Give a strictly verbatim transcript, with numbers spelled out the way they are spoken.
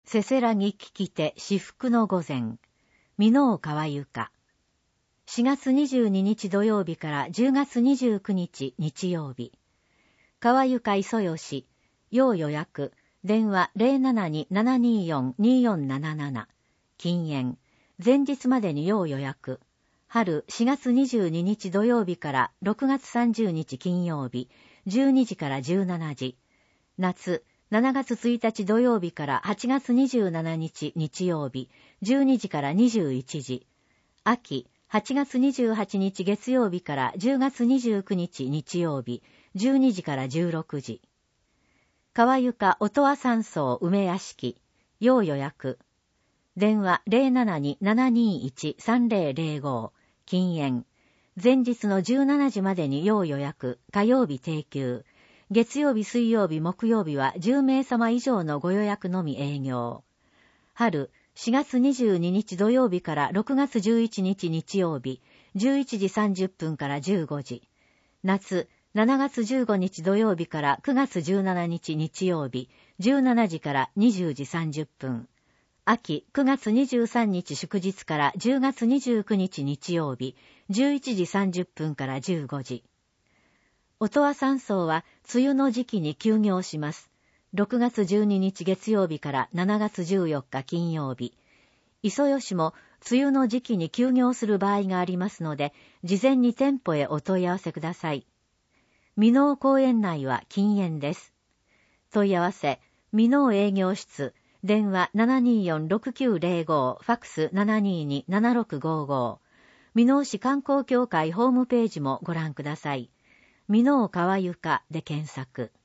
せせらぎ聞きて至福の御前、箕面川床。しがつにじゅうににち土曜日からじゅうがつにじゅうくにち日曜日。川床磯吉、要予約、電話 ゼロななに ななにーよん にーよんなななな。禁煙、前日までに要予約。春しがつにじゅうににち土曜日からろくがつさんじゅうにち金曜日、じゅうにじからじゅうしちじ。夏、しちがつついたち土曜日からはちがつにじゅうしちにち日曜日、じゅうにじからにじゅういちじ。秋、はちがつにじゅうはちにち月曜日からじゅうがつにじゅうくにち日曜日、じゅうにじからじゅうろくじ。川床音羽山荘梅屋敷、要予約。電話 ゼロななに ななにーいち さんぜろぜろご。禁煙。前日のじゅうしちじまでに要予約、火曜日定休。月曜日水曜日木曜日はじゅうめいさま以上のご予約のみ営業。春、しがつにじゅうににち土曜日からろくがつじゅういちにち日曜日、じゅういちじさんじゅっぷんからじゅうごじ。夏、しちがつじゅうごにち土曜日からくがつじゅうしちにち日曜日、じゅうしちじからにじゅうじさんじゅっぷん。秋、くがつにじゅうさんにち祝日からじゅうがつにじゅうくにち日曜日、じゅういちじさんじゅっぷんからじゅうごじ。音羽山荘は梅雨の時期に休業します。ろくがつじゅうににち月曜日からしちがつじゅうよっか金曜日。磯吉も梅雨の時期に休業する場合がありますので、事前に店舗へお問い合わせください。箕面公園内は禁煙です。問い合わせ、箕面営業室、電話 ななにーよん ろくきゅうぜろご、ファックス ななにーに ななろくごご。箕面市観光協会ホームページもご覧ください。箕面川床で検索。